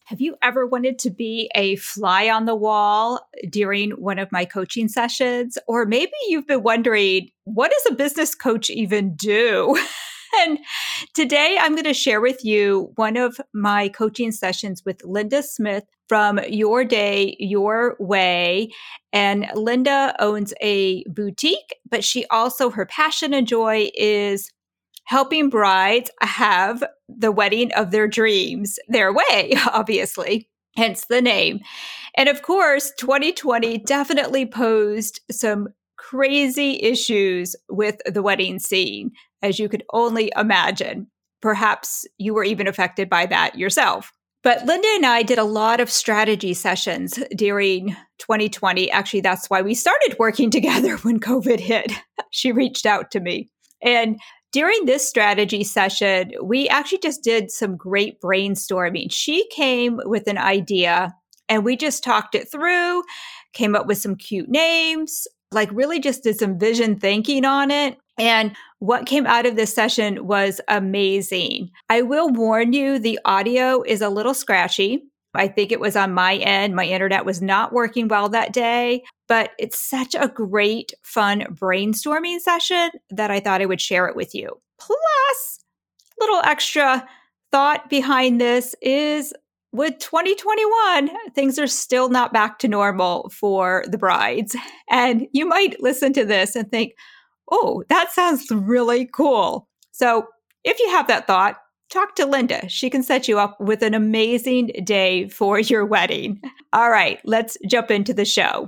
Have you ever wanted to be a fly on the wall during one of my coaching sessions? Or maybe you've been wondering, what does a business coach even do? And today I'm going to share with you one of my coaching sessions with Linda Smith from Your Day, Your Way. And Linda owns a boutique, but she also, her passion and joy is helping brides have the wedding of their dreams their way, obviously, hence the name. And of course, 2020 definitely posed some crazy issues with the wedding scene, as you could only imagine. Perhaps you were even affected by that yourself. But Linda and I did a lot of strategy sessions during 2020. Actually, that's why we started working together when COVID hit. She reached out to me. And during this strategy session, we actually just did some great brainstorming. She came with an idea and we just talked it through, came up with some cute names, like really just did some vision thinking on it. And what came out of this session was amazing. I will warn you, the audio is a little scratchy. I think it was on my end. My internet was not working well that day, but it's such a great, fun brainstorming session that I thought I would share it with you. Plus, a little extra thought behind this is with 2021, things are still not back to normal for the brides. And you might listen to this and think, oh, that sounds really cool. So if you have that thought, talk to Linda. She can set you up with an amazing day for your wedding. All right, let's jump into the show.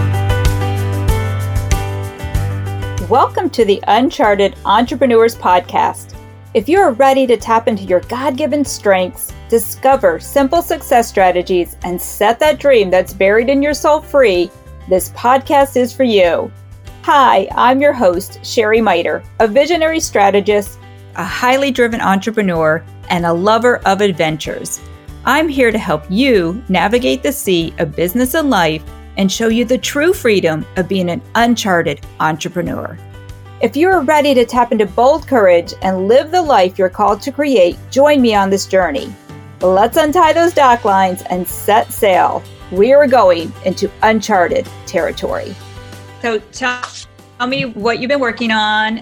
Welcome to the Uncharted Entrepreneurs Podcast. If you are ready to tap into your God-given strengths, discover simple success strategies, and set that dream that's buried in your soul free, this podcast is for you. Hi, I'm your host, Sherry Miter, a visionary strategist, a highly driven entrepreneur, and a lover of adventures. I'm here to help you navigate the sea of business and life and show you the true freedom of being an uncharted entrepreneur. If you are ready to tap into bold courage and live the life you're called to create, join me on this journey. Let's untie those dock lines and set sail. We are going into uncharted territory. So tell me what you've been working on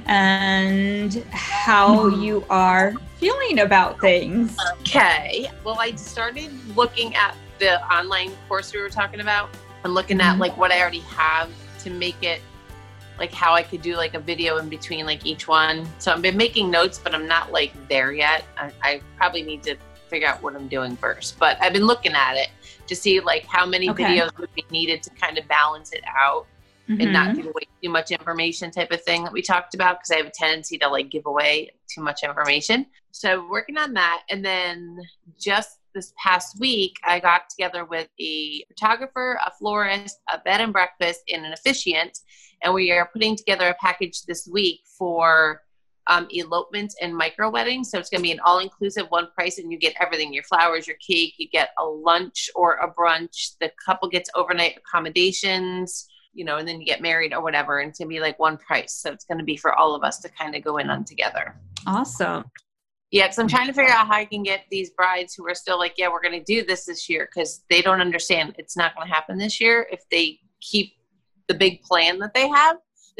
and how you are feeling about things. Okay. Well, I started looking at the online course we were talking about and looking at like what I already have to make it like how I could do like a video in between like each one. So I've been making notes, but I'm not like there yet. I probably need to figure out what I'm doing first, but I've been looking at it to see like how many videos would be needed to kind of balance it out and not give away too much information type of thing that we talked about. Cause I have a tendency to like give away too much information. So working on that. And then just this past week, I got together with a photographer, a florist, a bed and breakfast, and an officiant. And we are putting together a package this week for elopements and micro weddings. So it's going to be an all-inclusive one price and you get everything, your flowers, your cake, you get a lunch or a brunch. The couple gets overnight accommodations, you know, and then you get married or whatever. And it's going to be like one price. So it's going to be for all of us to kind of go in on together. Awesome. Yeah, because I'm trying to figure out how I can get these brides who are still like, yeah, we're going to do this year, because they don't understand it's not going to happen this year if they keep the big plan that they have.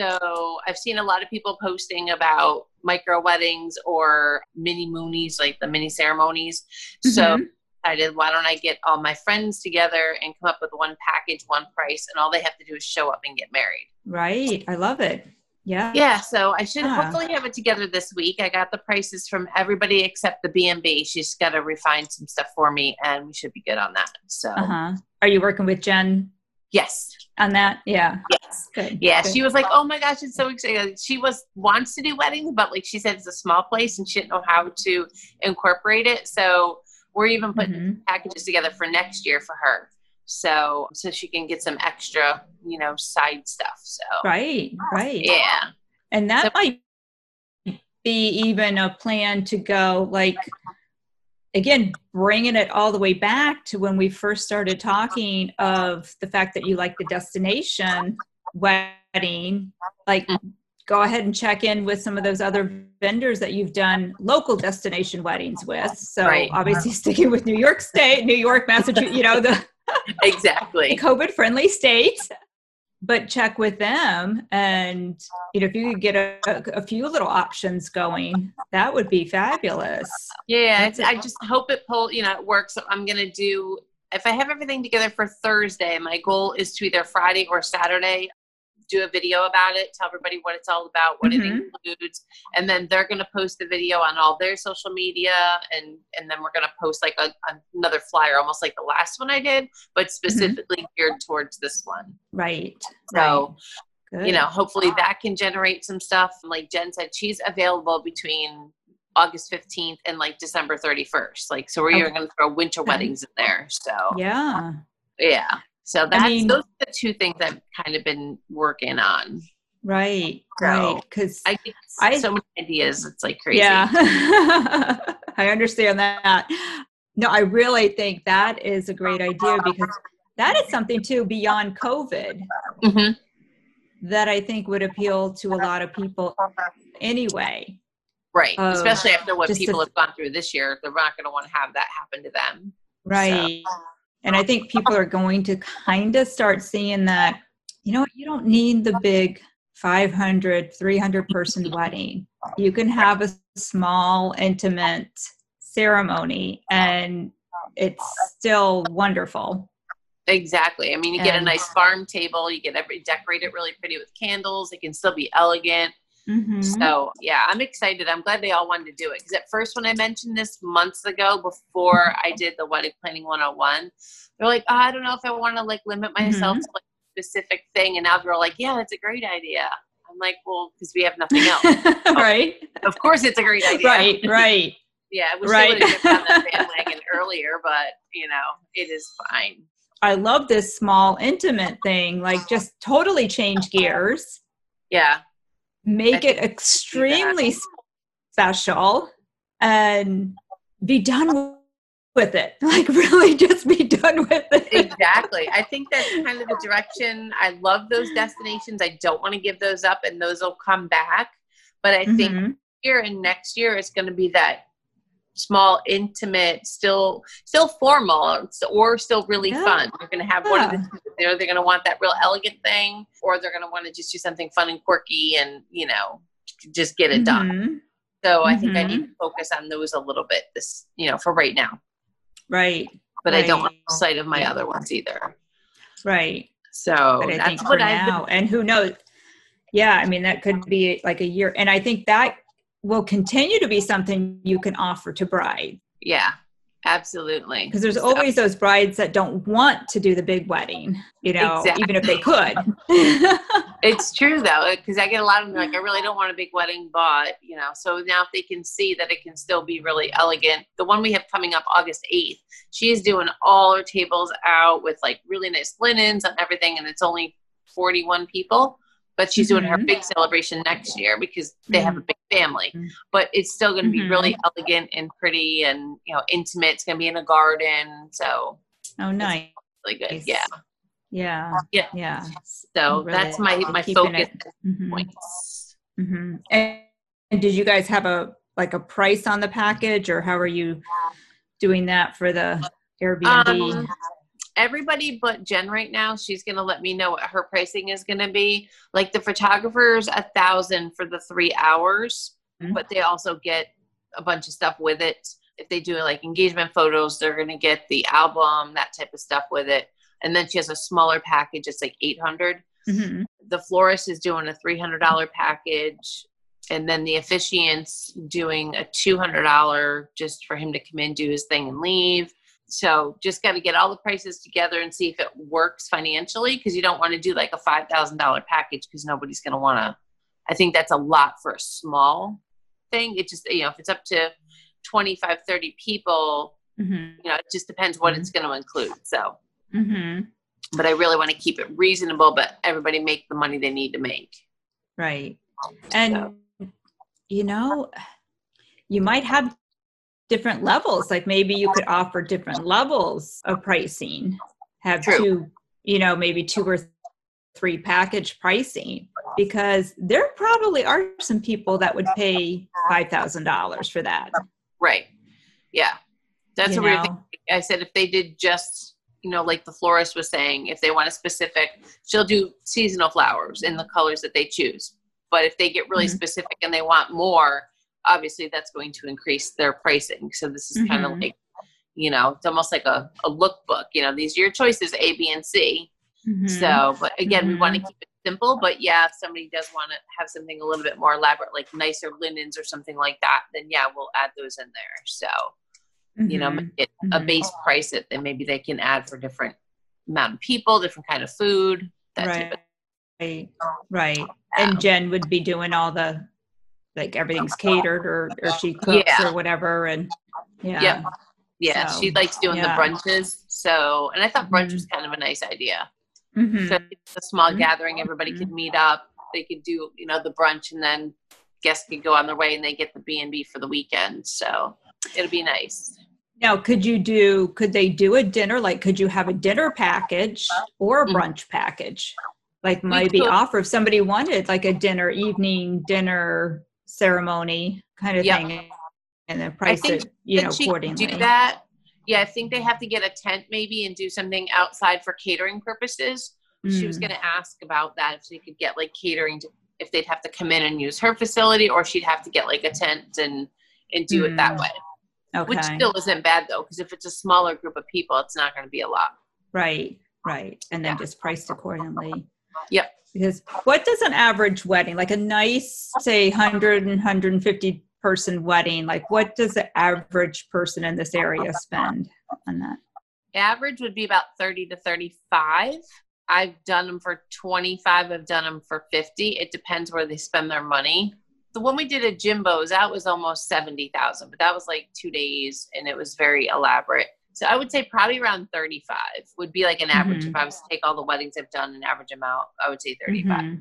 So I've seen a lot of people posting about micro weddings or mini moonies, like the mini ceremonies. So I did, why don't I get all my friends together and come up with one package, one price, and all they have to do is show up and get married. Right. I love it. Yeah. Yeah. So I should hopefully have it together this week. I got the prices from everybody except the B&B. She's got to refine some stuff for me and we should be good on that. So Are you working with Jen? Yes. On that? Yeah. Yes. Good. Yeah. Good. She was like, oh my gosh, it's so exciting. She wants to do weddings, but like she said, it's a small place and she didn't know how to incorporate it. So we're even putting packages together for next year for her. So she can get some extra, you know, side stuff. So Right. Yeah. And that might be even a plan to go, like, again, bringing it all the way back to when we first started talking of the fact that you like the destination wedding, like go ahead and check in with some of those other vendors that you've done local destination weddings with. So obviously sticking with New York State, New York, Massachusetts, the exactly COVID-friendly states, but check with them. And, if you could get a few little options going, that would be fabulous. Yeah. I just hope it works. So I'm going to do, if I have everything together for Thursday, my goal is to either Friday or Saturday do a video about it, tell everybody what it's all about, what it includes, and then they're going to post the video on all their social media, and then we're going to post like another flyer, almost like the last one I did, but specifically geared towards this one. Right. So, Good. Hopefully that can generate some stuff. Like Jen said, she's available between August 15th and like December 31st. Like, so we're going to throw winter weddings in there. So yeah. So those are the two things I've kind of been working on. Right. So right. Because I get so many ideas. It's like crazy. Yeah. I understand that. No, I really think that is a great idea, because that is something too beyond COVID that I think would appeal to a lot of people anyway. Right. Especially after what people have gone through this year. They're not going to want to have that happen to them. Right. So. And I think people are going to kind of start seeing that, you don't need the big 500, 300 person wedding. You can have a small, intimate ceremony and it's still wonderful. Exactly. I mean, you get a nice farm table, you decorate it really pretty with candles. It can still be elegant. So yeah, I'm excited. I'm glad they all wanted to do it. Because at first when I mentioned this months ago, before I did the Wedding Planning 101, they're like, I don't know if I want to like limit myself to like a specific thing. And now they're like, yeah, that's a great idea. I'm like, well, because we have nothing else. Right. Of course it's a great idea. Right. Yeah, I wish they would have done that bandwagon earlier, but it is fine. I love this small intimate thing, like just totally change gears. Yeah. Make it extremely special and be done with it. Like really just be done with it. Exactly. I think that's kind of the direction. I love those destinations. I don't want to give those up, and those will come back. But I think here and next year it's going to be that small, intimate, still formal, or still really fun. They're going to have one of the two. They're going to want that real elegant thing, or they're going to want to just do something fun and quirky and, just get it done. So I think I need to focus on those a little bit for right now. Right. But I don't want to lose sight of my other ones either. Right. So but I think for now, and who knows? Yeah. I mean, that could be like a year. And I think that will continue to be something you can offer to brides. Yeah, absolutely. Because there's always those brides that don't want to do the big wedding, Exactly. even if they could. It's true though, because I get a lot of them like, I really don't want a big wedding, but so now if they can see that it can still be really elegant. The one we have coming up August 8th, she's doing all her tables out with like really nice linens and everything, and it's only 41 people. But she's doing her big celebration next year because they have a big family. But it's still going to be really elegant and pretty and, intimate. It's going to be in a garden. So. Oh, nice. Really good. Yeah. So really, that's my focus points. And did you guys have a price on the package, or how are you doing that for the Airbnb? Everybody but Jen right now, she's going to let me know what her pricing is going to be. Like the photographer's $1,000 for the 3 hours, but they also get a bunch of stuff with it. If they do like engagement photos, they're going to get the album, that type of stuff with it. And then she has a smaller package. It's like $800. The florist is doing a $300 package. And then the officiant's doing a $200 just for him to come in, do his thing and leave. So just got to get all the prices together and see if it works financially, because you don't want to do like a $5,000 package because nobody's going to want to. I think that's a lot for a small thing. It just, if it's up to 25, 30 people, it just depends what it's going to include. So, but I really want to keep it reasonable, but everybody make the money they need to make. Right. And, you might have different levels. Like maybe you could offer different levels of pricing, have two, maybe 2 or 3 package pricing, because there probably are some people that would pay $5,000 for that. Right. Yeah. That's a weird thing. I said, if they did just, like the florist was saying, if they want a specific, she'll do seasonal flowers in the colors that they choose. But if they get really specific and they want more, obviously that's going to increase their pricing. So this is kind of like, it's almost like a lookbook, these are your choices, A, B, and C. So, but again, we want to keep it simple, but yeah, if somebody does want to have something a little bit more elaborate, like nicer linens or something like that, then yeah, we'll add those in there. So, make it a base price that then maybe they can add for different amount of people, different kind of food, that type of Right. And Jen would be doing all the, like, everything's catered or she cooks or whatever. And yeah, so, she likes doing the brunches. So, and I thought brunch was kind of a nice idea. So it's a small gathering, everybody could meet up. They could do, the brunch, and then guests could go on their way and they get the B&B for the weekend. So it'll be nice. Now, could they do a dinner? Like, could you have a dinner package or a brunch package? Like, maybe offer if somebody wanted like a evening dinner ceremony kind of thing, and then price it, accordingly. Do that. Yeah, I think they have to get a tent maybe and do something outside for catering purposes. She was going to ask about that, if she could get like catering if they'd have to come in and use her facility, or she'd have to get like a tent and do it that way. Okay. Which still isn't bad though, because if it's a smaller group of people, it's not going to be a lot. Right. And then just priced accordingly. Yep. Because what does an average wedding, like a nice, say 100 and 150 person wedding, like what does the average person in this area spend on that? Average would be about 30 to 35. I've done them for 25. I've done them for 50. It depends where they spend their money. The one we did at Jimbo's, that was almost 70,000, but that was like 2 days and it was very elaborate. So I would say probably around 35 would be like an average. If I was to take all the weddings I've done, an average amount, I would say 35.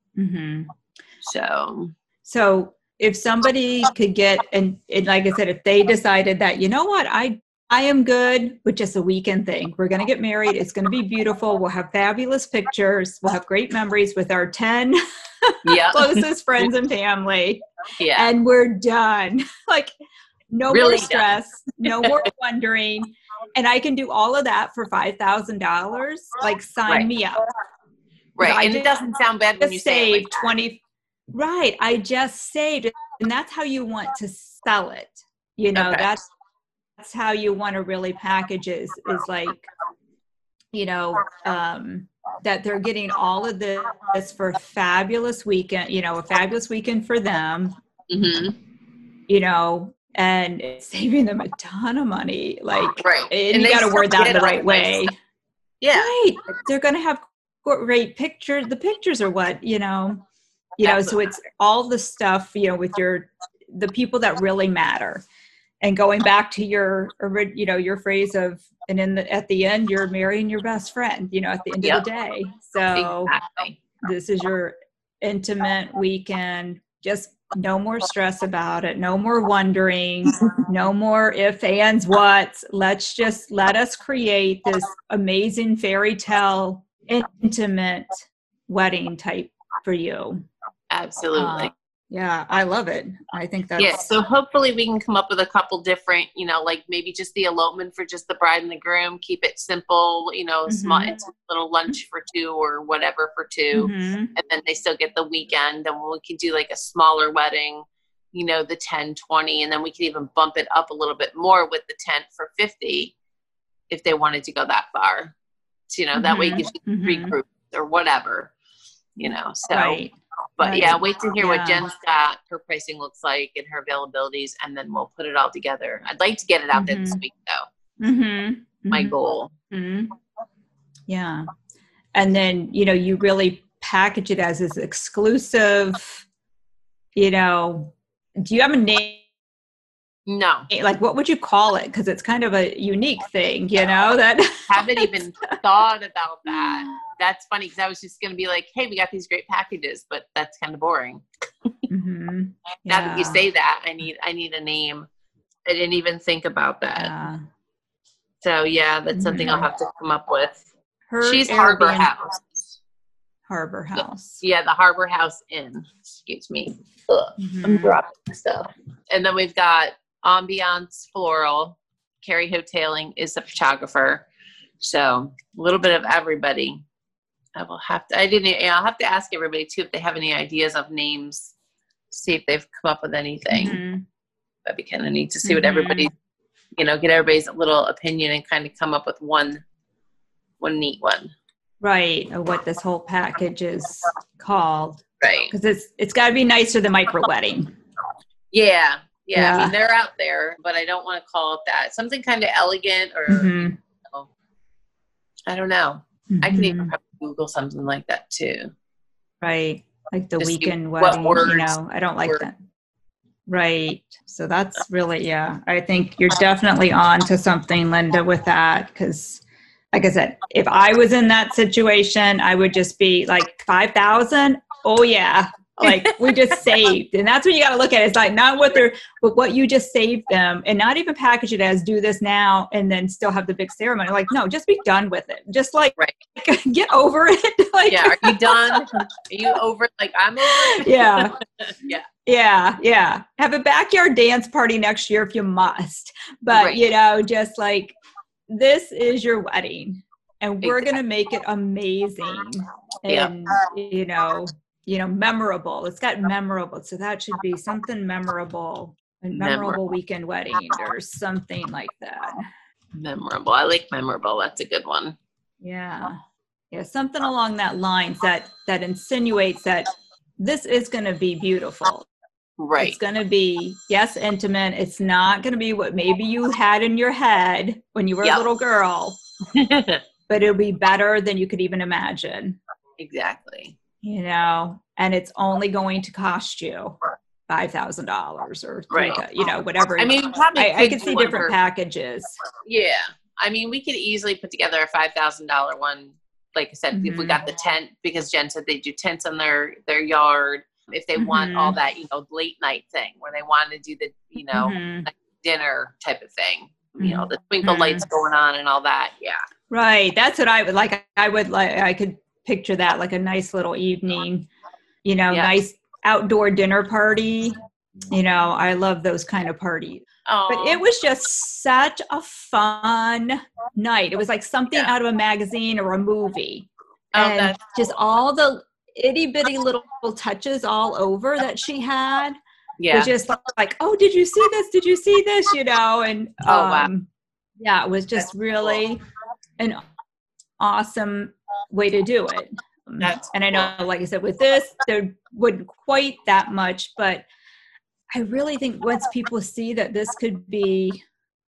So if somebody could get, and like I said, if they decided that, what, I am good with just a weekend thing. We're going to get married. It's going to be beautiful. We'll have fabulous pictures. We'll have great memories with our 10 closest friends and family. Yeah. And we're done. Like, no more stress, no more wondering. And I can do all of that for $5,000. Like, sign me up. Right. And it doesn't sound bad when you say it like 20. Right. I just saved it. And that's how you want to sell it. That's how you want to really package is like, that they're getting all of this for a fabulous weekend, a fabulous weekend for them, and it's saving them a ton of money. Like, and you got to word that in the right way. Yeah. Right. They're going to have great pictures. The pictures are what, so it's all the stuff, with the people that really matter. And going back to your phrase of, and at the end, you're marrying your best friend, at the end of the day. So this is your intimate weekend. Just no more stress about it. No more wondering. No more ifs, ands, whats. Let us create this amazing fairy tale, intimate wedding type for you. Absolutely. Yeah, I love it. I think that's... so hopefully we can come up with a couple different, like maybe just the elopement for just the bride and the groom, keep it simple, small, it's a little lunch for 2 or whatever for 2. And then they still get the weekend, and we can do like a smaller wedding, the 10, 20, and then we can even bump it up a little bit more with the tent for 50 if they wanted to go that far. So, that way it gives you 3 groups or whatever, so... Right. But yeah, wait to hear what Jen's got, her pricing looks like, and her availabilities, and then we'll put it all together. I'd like to get it out there this week, though. My goal. Yeah. And then, you really package it as exclusive, do you have a name? No. Like, what would you call it? Because it's kind of a unique thing, that haven't even thought about that. That's funny, because I was just going to be like, hey, we got these great packages, but that's kind of boring. Now that you say that, I need a name. I didn't even think about that. So yeah, that's something I'll have to come up with. She's Harbor House. Harbor House. Yeah, the Harbor House Inn. Excuse me. Ugh, I'm dropping stuff. And then we've got Ambiance Floral. Carrie Hoteling is the photographer. So a little bit of everybody. I'll have to ask everybody too if they have any ideas of names. See if they've come up with anything. That'd be kind of neat to see what everybody, get everybody's little opinion and kind of come up with one neat one. Right. Of what this whole package is called. Right. Because it's got to be nicer than micro wedding. Yeah. I mean, they're out there, but I don't want to call it that. Something kind of elegant or, I don't know. I can even probably Google something like that too. Right. Like the Just weekend wedding, I don't like that. Right. So that's really, I think you're definitely on to something, Linda, with that. Because like I said, if I was in that situation, I would just be like 5,000. Oh yeah. Like we just saved. And that's what you got to look at. It's like not but what you just saved them, and not even package it as do this now and then still have the big ceremony. Like, no, just be done with it. Just like get over it. Like, are you done? Are you over it? Like I'm over it. Yeah. Have a backyard dance party next year if you must. But just like, this is your wedding and we're going to make it amazing and, memorable. It's got memorable. So that should be something memorable, a memorable weekend wedding or something like that. Memorable. I like memorable. That's a good one. Yeah. Yeah. Something along that lines that insinuates that this is going to be beautiful. Right. It's going to be, intimate. It's not going to be what maybe you had in your head when you were a little girl, but it'll be better than you could even imagine. Exactly. And it's only going to cost you $5,000 or whatever. I mean, I could see different packages. Yeah. I mean, we could easily put together a $5,000 one. Like I said, if we got the tent, because Jen said they do tents on their yard. If they want all that, late night thing where they want to do the, dinner type of thing, the twinkle lights going on and all that. Yeah. Right. That's what I would like. I could picture that, like a nice little evening, nice outdoor dinner party. I love those kind of parties. But it was just such a fun night. It was like something out of a magazine or a movie. And just all the itty bitty little touches all over that she had. Yeah. Was just like, oh, did you see this? Did you see this? And it was just really an awesome way to do it. And I know, like I said, with this, there wouldn't quite that much, but I really think once people see that this could be,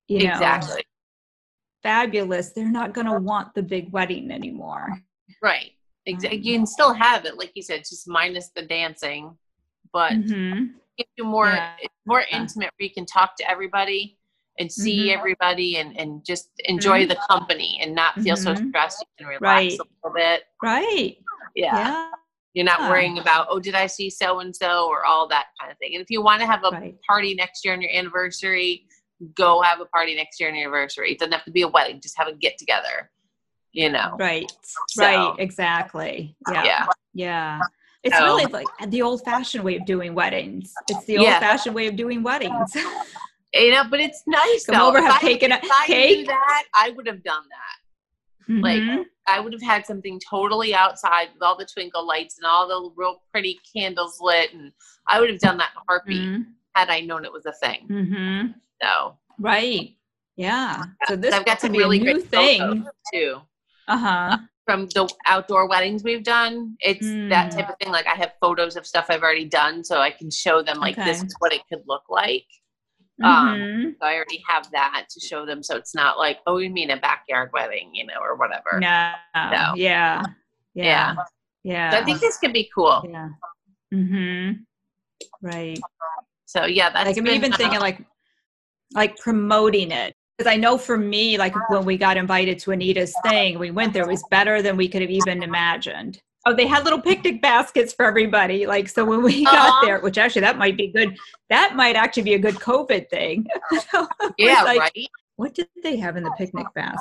fabulous, they're not going to want the big wedding anymore. Right. Exactly. You can still have it, like you said, just minus the dancing, but give you more intimate where you can talk to everybody and see everybody and just enjoy the company and not feel so stressed. You can relax a little bit. Right. Yeah. You're not worrying about, did I see so-and-so or all that kind of thing. And if you want to have a party next year on your anniversary, go have a party next year on your anniversary. It doesn't have to be a wedding. Just have a get together. Right. Exactly. Yeah. It's really like the old fashioned way of doing weddings. It's the old fashioned way of doing weddings. But it's nice. Come over, have cake and a cake. Knew that, I would have done that. Like I would have had something totally outside with all the twinkle lights and all the real pretty candles lit. And I would have done that in a heartbeat had I known it was a thing. So. Right. Yeah. So this I've got some really good thing too. From the outdoor weddings we've done, it's that type of thing. Like I have photos of stuff I've already done, so I can show them like this is what it could look like. So I already have that to show them, so it's not like, oh, you mean a backyard wedding, or whatever. No. Yeah. So I think this could be cool. Yeah. Right. So that's like I'm even thinking like promoting it. Because I know for me, like when we got invited to Anita's thing, we went there, it was better than we could have even imagined. Oh, they had little picnic baskets for everybody. Like, so when we got there, which actually that might be good. That might actually be a good COVID thing. Yeah, right. What did they have in the picnic basket?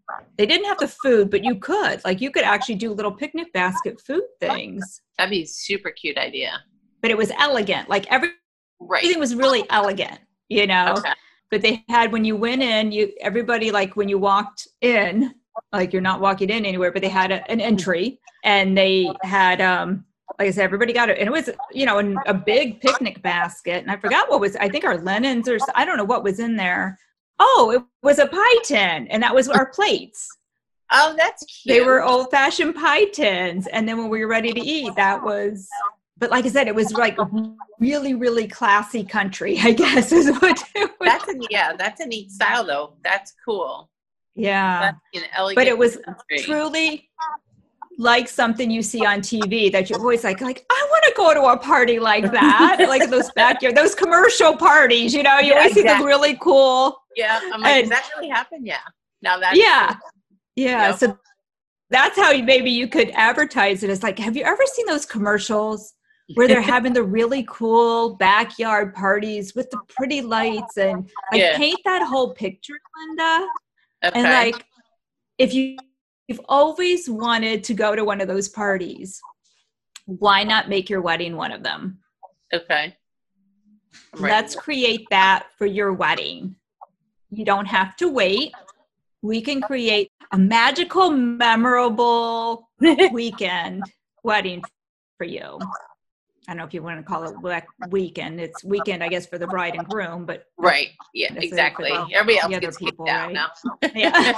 they didn't have the food, but you could actually do little picnic basket food things. That'd be a super cute idea. But it was elegant. Like everything Right. was really elegant, you know. Okay. But they had, when you went in, everybody, like when you walked in, like you're not walking in anywhere, but they had an entry, and they had, like I said, everybody got it. And it was, you know, a big picnic basket. And I forgot what was, I think our linens, or I don't know what was in there. Oh, it was a pie tin. And that was our plates. Oh, that's cute. They were old fashioned pie tins. And then when we were ready to eat, that was, but like I said, it was like really, really classy country, I guess is what it was. That's a neat style though. That's cool. Yeah. That's an elegant but it was country. Truly like something you see on TV that you're always like, I want to go to a party like that. Like those backyard, those commercial parties, you know, you always see the really cool. Yeah. I'm like, does that really happen? Yeah. Now that's yeah. Yeah. Yep. So that's how maybe you could advertise it. It's like, have you ever seen those commercials where they're having the really cool backyard parties with the pretty lights, and like paint that whole picture, Linda? Okay. And like, if you've always wanted to go to one of those parties, why not make your wedding one of them? Okay. Right. Let's create that for your wedding. You don't have to wait. We can create a magical, memorable weekend wedding for you. I don't know if you want to call it weekend. It's weekend, I guess, for the bride and groom, but right. Yeah, exactly. Everybody else gets kicked out now. Yeah.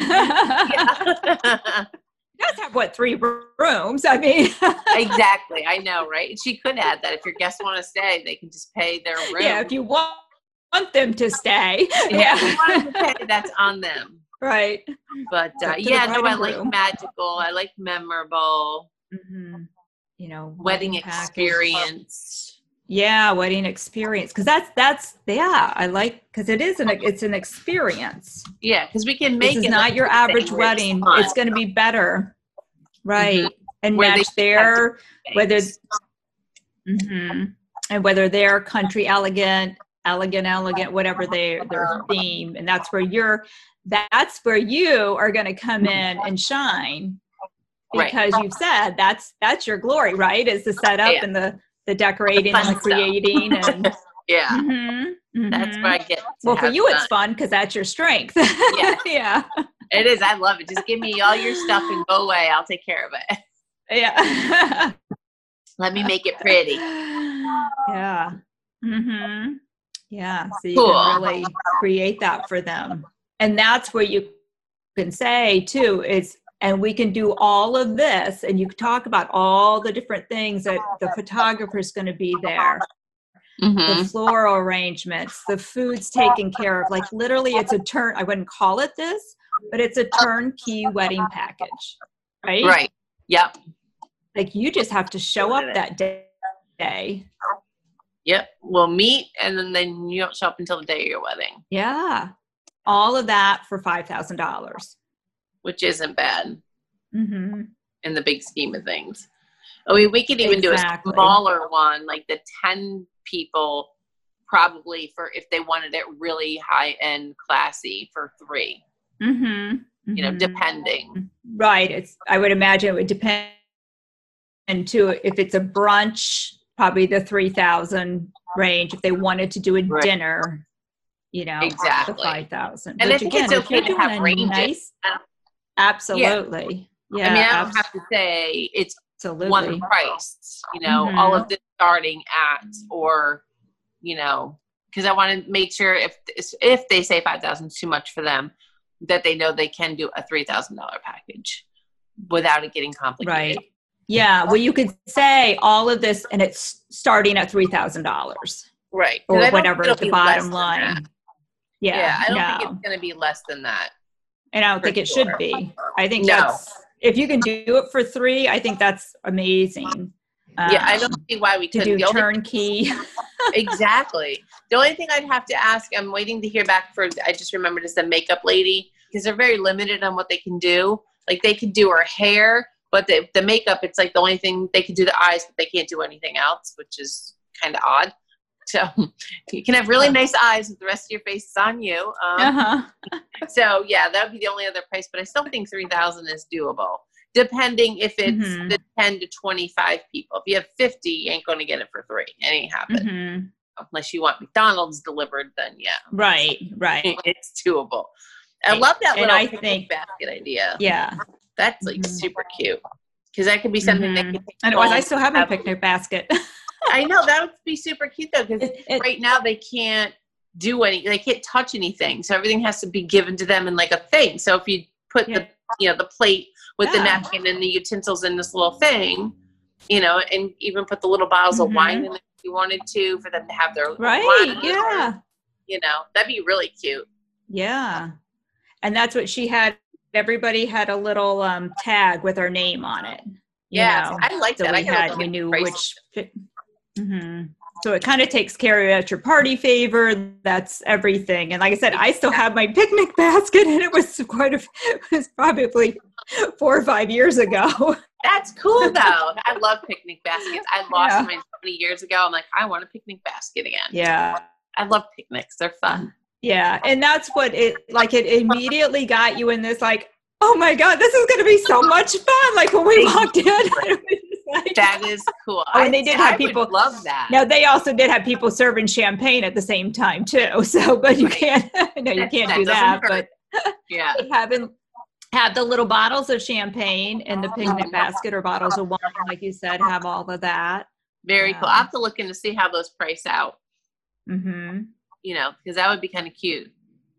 It does have, what, 3 rooms? I mean. Exactly. I know, right? She could add that if your guests want to stay, they can just pay their room. Yeah, if you want them to stay. Yeah, if you want them to pay, that's on them. Right. But I like magical. I like memorable. Mm-hmm. You know, wedding experience. Yeah, wedding experience. Because that's I like, because it's an experience. Yeah, because we can make this is not your average wedding. It's going to be better, right? Mm-hmm. And where match their and whether they're country elegant, whatever their theme, and that's where you are going to come in and shine. Because you've said that's your glory, right? Is the setup and the decorating and the creating and that's where I get. Well, for you, it's fun because that's your strength. Yeah, it is. I love it. Just give me all your stuff and go away. I'll take care of it. Yeah. Let me make it pretty. Yeah. Mm-hmm. Yeah. So you can really create that for them, and that's where you can say too is. And we can do all of this, and you can talk about all the different things that the photographer's going to be there, the floral arrangements, the food's taken care of. Like literally, it's I wouldn't call it this, but it's a turnkey wedding package, right? Right. Yep. Like you just have to show up that day. Yep. We'll meet, and then you don't show up until the day of your wedding. Yeah. All of that for $5,000. Which isn't bad in the big scheme of things. I mean, we could even do a smaller one, like the 10 people, probably for if they wanted it really high end, classy for 3. You know, depending. Right. I would imagine it would depend too. If it's a brunch, probably the 3,000 range. If they wanted to do a dinner, you know, exactly the 5,000. And I think it's okay to have ranges. Absolutely. Yeah. I mean, I don't have to say it's one price, you know, all of this starting at, or, you know, because I want to make sure if they say 5,000 is too much for them, that they know they can do a $3,000 package without it getting complicated. Right. Yeah. Well, you could say all of this and it's starting at $3,000. Right. Or whatever the bottom line. Yeah. I don't think it's going to be less than that. And I don't think it should be. I think that's, if you can do it for 3, I think that's amazing. I don't see why we couldn't do turnkey. Exactly. The only thing I'd have to ask, I'm waiting to hear back I just remembered, is the makeup lady, because they're very limited on what they can do. Like they could do her hair, but the makeup, it's like the only thing they can do the eyes, but they can't do anything else, which is kind of odd. So you can have really nice eyes if the rest of your face is on you. So yeah, that would be the only other price, but I still think 3,000 is doable, depending if it's the 10 to 25 people. If you have 50, you ain't going to get it for free. It ain't happening. Unless you want McDonald's delivered, then yeah. Right. It's doable. I love that little picnic basket idea. Yeah. That's like super cute. Because that could be something that could and I still have my picnic basket. I know, that would be super cute though, because right now they can't they can't touch anything. So everything has to be given to them in like a thing. So if you put the plate with the napkin and the utensils in this little thing, and even put the little bottles of wine in it if you wanted to, for them to have their wine. Yeah. That'd be really cute. Yeah. And that's what she had. Everybody had a little tag with our name on it. I like that. We knew which. So it kind of takes care of your party favor. That's everything. And like I said, I still have my picnic basket, and it was probably 4 or 5 years ago. That's cool though. I love picnic baskets. I lost mine so many years ago. I'm like, I want a picnic basket again. Yeah. I love picnics. They're fun. Yeah. And that's what it immediately got you in this, like, oh my God, this is going to be so much fun. Like when we walked in, that is cool. And they did have people love that. Now they also did have people serving champagne at the same time too. So, but you can't, you can't do that. But yeah, having had the little bottles of champagne in the picnic basket, or bottles of wine, like you said, have all of that. Very cool. I'll have to look in to see how those price out. Because that would be kind of cute.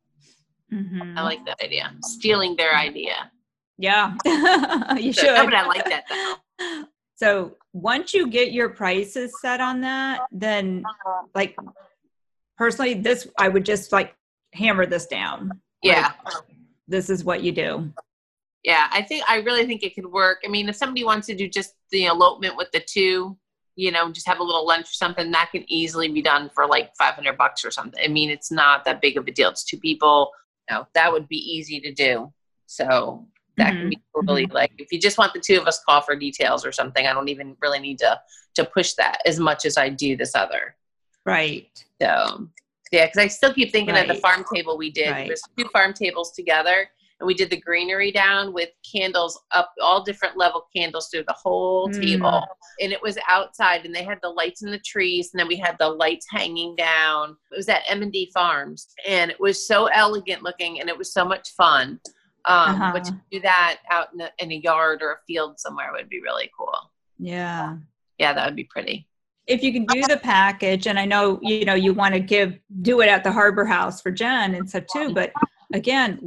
I like that idea. Stealing their idea. Yeah, you should. But I like that though. So once you get your prices set on that, then like personally, I would just like hammer this down. Yeah. Like, this is what you do. Yeah, I really think it could work. I mean, if somebody wants to do just the elopement with the two, just have a little lunch or something, that can easily be done for like $500 or something. I mean, it's not that big of a deal. It's 2 people. That would be easy to do. So that can be totally like, if you just want the 2 of us, call for details or something. I don't even really need to push that as much as I do this other. Right. So yeah, because I still keep thinking of the farm table we did. There's 2 farm tables together, and we did the greenery down with candles up, all different level candles through the whole table. And it was outside, and they had the lights in the trees, and then we had the lights hanging down. It was at M&D Farms, and it was so elegant looking, and it was so much fun. But to do that out in a yard or a field somewhere would be really cool. Yeah. Yeah, that would be pretty. If you can do the package, and I know, you want to do it at the Harbor House for Jen and stuff too, but again,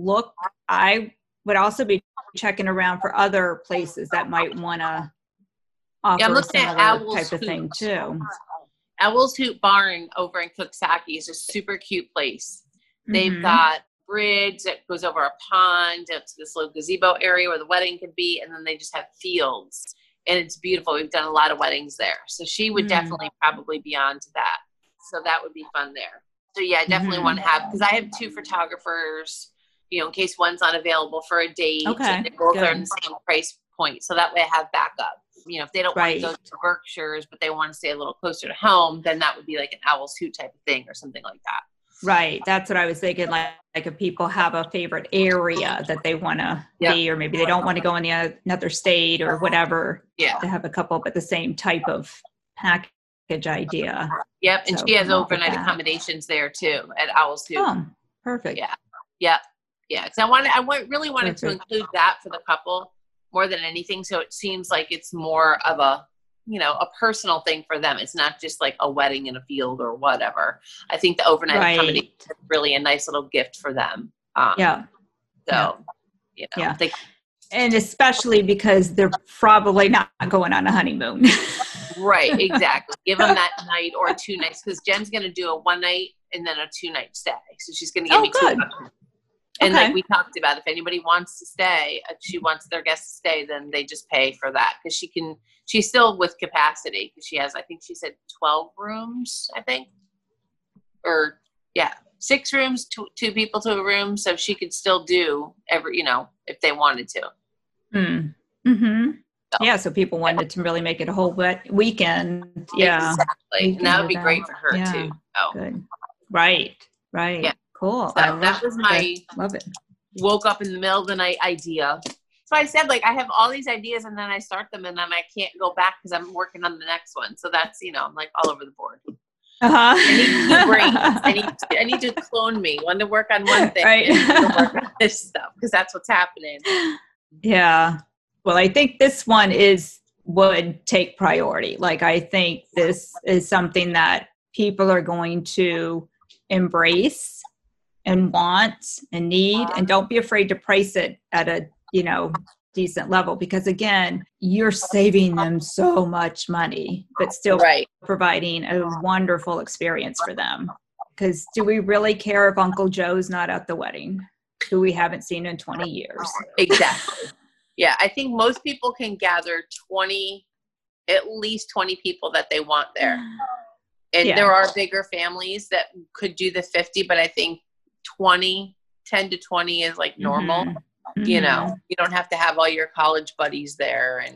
I would also be checking around for other places that might want to offer a similar type of thing too. Owl's Hoot Barn over in Cooksaki is a super cute place. They've got bridge that goes over a pond. It's this little gazebo area where the wedding could be, and then they just have fields, and it's beautiful. We've done a lot of weddings there, so she would definitely probably be on to that. So that would be fun there. So yeah, I definitely want to have, because I have 2 photographers, in case one's unavailable for a date, and they both are in the same price point. So that way I have backup. If they don't want to go to Berkshires, but they want to stay a little closer to home, then that would be like an Owl's Hoot type of thing or something like that. Right. That's what I was thinking. Like if people have a favorite area that they want to be, or maybe they don't want to go in another state or whatever, to have a couple, but the same type of package idea. Yep. And she has overnight accommodations there too at Owl's Hoot. Oh, perfect. Yeah. Because I really wanted to include that for the couple more than anything. So it seems like it's more of a personal thing for them. It's not just like a wedding in a field or whatever. I think the overnight accommodation is really a nice little gift for them. And especially because they're probably not going on a honeymoon. Right, exactly. Give them that night or 2 nights, because Jen's going to do a 1 night and then a 2-night stay. So she's going to give me 2 options. And like we talked about, if anybody wants to stay, she wants their guests to stay, then they just pay for that, because she's still with capacity, because she has, I think she said 12 rooms, or 6 rooms, 2 people to a room. So she could still do if they wanted to. Yeah. So people wanted to really make it a whole weekend. Yeah. Exactly. And that would be great for her too. Oh. Good. Right. Right. Yeah. Cool. So that was my love it. Woke up in the middle of the night idea. So I said, like, I have all these ideas and then I start them and then I can't go back because I'm working on the next one. So that's, I'm like all over the board. Uh-huh. I need two brains. I need to clone me. One to work on one thing, right. and one to work on this stuff because that's what's happening. Yeah. Well, I think this one would take priority. Like, I think this is something that people are going to embrace and want and need, and don't be afraid to price it at a, decent level, because again, you're saving them so much money, but still providing a wonderful experience for them. Because do we really care if Uncle Joe's not at the wedding, who we haven't seen in 20 years? Exactly. Yeah. I think most people can gather at least 20 people that they want there. And there are bigger families that could do the 50, but I think 10 to 20 is like normal. Mm-hmm. You don't have to have all your college buddies there. And,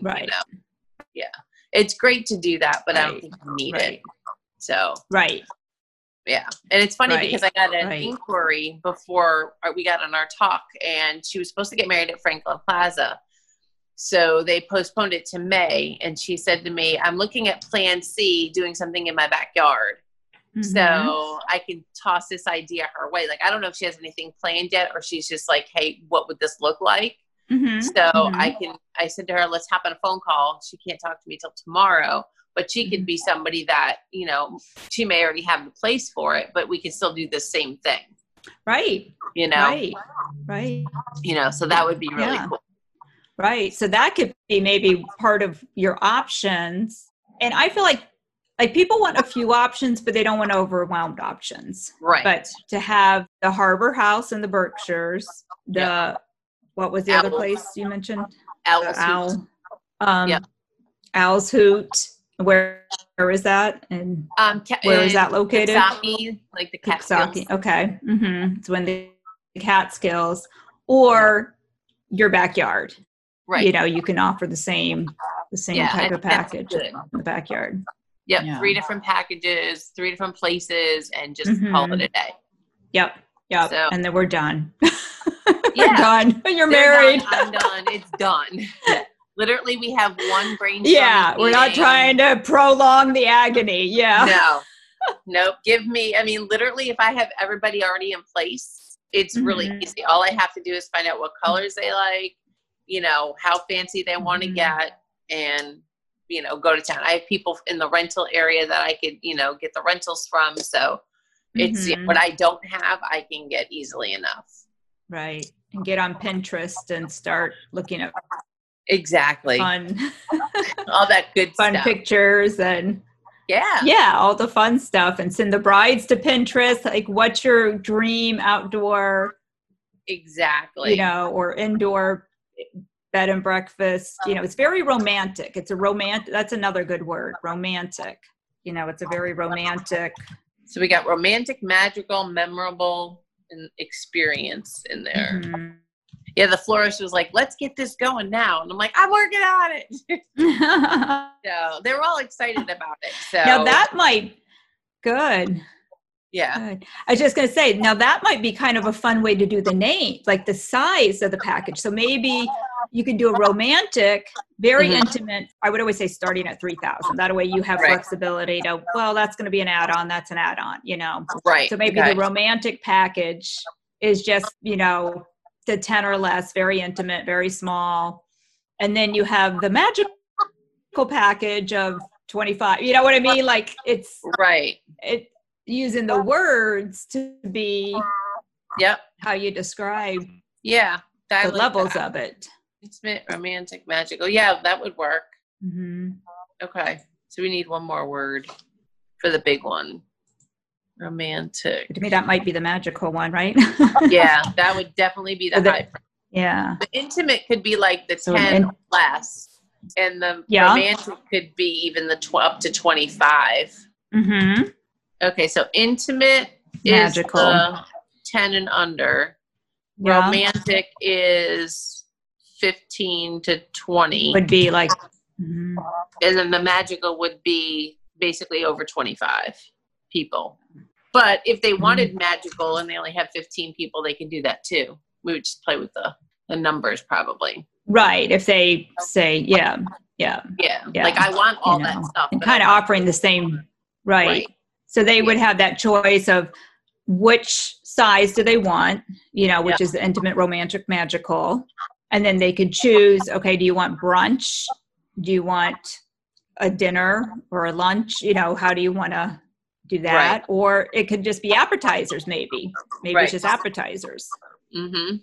it's great to do that, but I don't think you need it. So, yeah. And it's funny because I got an inquiry before we got on our talk, and she was supposed to get married at Franklin Plaza. So they postponed it to May. And she said to me, I'm looking at Plan C, doing something in my backyard. Mm-hmm. So I can toss this idea her way. Like, I don't know if she has anything planned yet, or she's just like, hey, what would this look like? Mm-hmm. So I said to her, let's hop on a phone call. She can't talk to me till tomorrow, but she could be somebody that, she may already have the place for it, but we can still do the same thing. Right. Right. So that would be really cool. Right. So that could be maybe part of your options. And I feel like people want a few options, but they don't want overwhelmed options. Right. But to have the Harbor House in the Berkshires, what was the other place you mentioned? Owl's Hoot. Where is that? And where is that located? Coxsackie, like the Catskills. Okay. Mm-hmm. It's when the Catskills, or your backyard. Right. You can offer the same type of package in the backyard. Yep. Yeah. 3 different packages, 3 different places, and just call it a day. Yep. So, and then we're done. We're done. You're married. Done. I'm done. It's done. Literally, we have one brainstorming meeting. We're not trying to prolong the agony. Yeah. Nope. Literally, if I have everybody already in place, it's really easy. All I have to do is find out what colors they like, how fancy they want to get, and go to town. I have people in the rental area that I could, get the rentals from. So it's what I don't have, I can get easily enough. Right. And get on Pinterest and start looking at fun, all that good fun stuff. Pictures and all the fun stuff, and send the brides to Pinterest. Like, what's your dream outdoor, or indoor bed and breakfast? It's very romantic. That's another good word, romantic. It's a very romantic. So we got romantic, magical, memorable, and experience in there. Mm-hmm. Yeah, the florist was like, let's get this going now. And I'm like, I'm working on it. So they were all excited about it. So now that might, good. Yeah. Good. I was just going to say, now that might be kind of a fun way to do the name, like the size of the package. So maybe you could do a romantic, very intimate. I would always say starting at $3,000. That way you have flexibility to, that's going to be an add-on. That's an add-on, Right. So maybe the romantic package is just, the 10 or less, very intimate, very small. And then you have the magical package of 25. You know what I mean? Like, it's using the words to be how you describe the levels of it. Intimate, romantic, magical. Yeah, that would work. Mm-hmm. Okay. So we need one more word for the big one. Romantic. To me, that might be the magical one, right? Yeah, that would definitely be the high. Yeah. The intimate could be like the 10 or less. And the romantic could be even the up to 25. Mm-hmm. Okay, so intimate magical. Is the 10 and under. Yeah. Romantic is 15 to 20. Would be like, and then the magical would be basically over 25 people. But if they wanted magical and they only have 15 people, they can do that too. We would just play with the numbers probably. Right. If they say, yeah. Like I want all that stuff. And kind of offering the same, right. So they would have that choice of which size do they want, which is the intimate, romantic, magical. And then they could choose, okay, do you want brunch? Do you want a dinner or a lunch? How do you want to do that? Right. Or it could just be appetizers, maybe. Maybe it's just appetizers. Mm-hmm.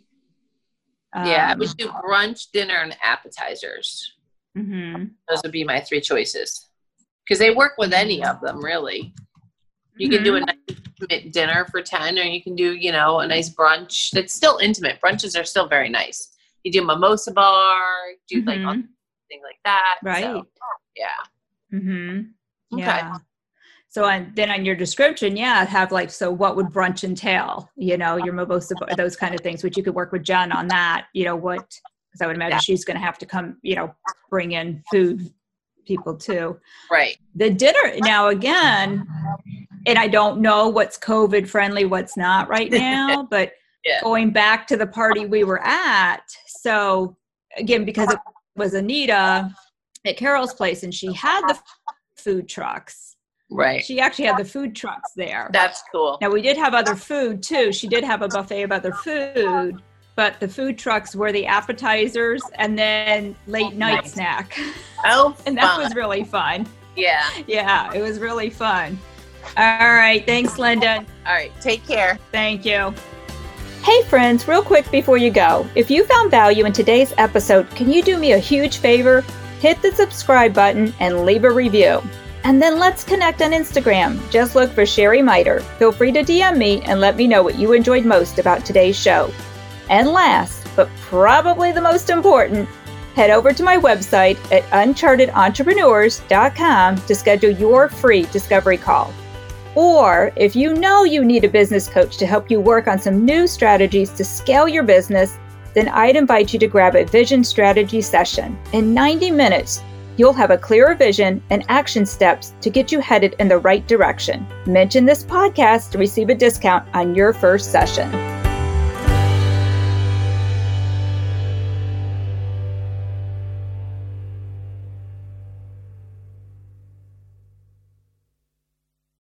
Yeah, we should do brunch, dinner, and appetizers. Mm-hmm. Those would be my 3 choices. Because they work with any of them, really. You can do a nice intimate dinner for 10, or you can do, a nice brunch. That's still intimate. Brunches are still very nice. You do mimosa bar, do like thing like that. Right. So, yeah. Mm-hmm. Okay. Yeah. So then on your description, have like, so what would brunch entail? Your mimosa, those kind of things, which you could work with Jen on that, because I would imagine she's going to have to come, bring in food people too. Right. The dinner now again, and I don't know what's COVID friendly, what's not right now, but going back to the party we were at. So again, because it was Anita at Carol's place and she had the food trucks. Right. She actually had the food trucks there. That's cool. Now we did have other food too. She did have a buffet of other food, but the food trucks were the appetizers and then late night snack. Oh, and that was really fun. Yeah. Yeah, it was really fun. All right. Thanks, Linda. All right. Take care. Thank you. Hey friends, real quick before you go, if you found value in today's episode, can you do me a huge favor? Hit the subscribe button and leave a review. And then let's connect on Instagram. Just look for Sherry Miter. Feel free to DM me and let me know what you enjoyed most about today's show. And last, but probably the most important, head over to my website at unchartedentrepreneurs.com to schedule your free discovery call. Or if you know you need a business coach to help you work on some new strategies to scale your business, then I'd invite you to grab a vision strategy session. In 90 minutes, you'll have a clearer vision and action steps to get you headed in the right direction. Mention this podcast to receive a discount on your first session.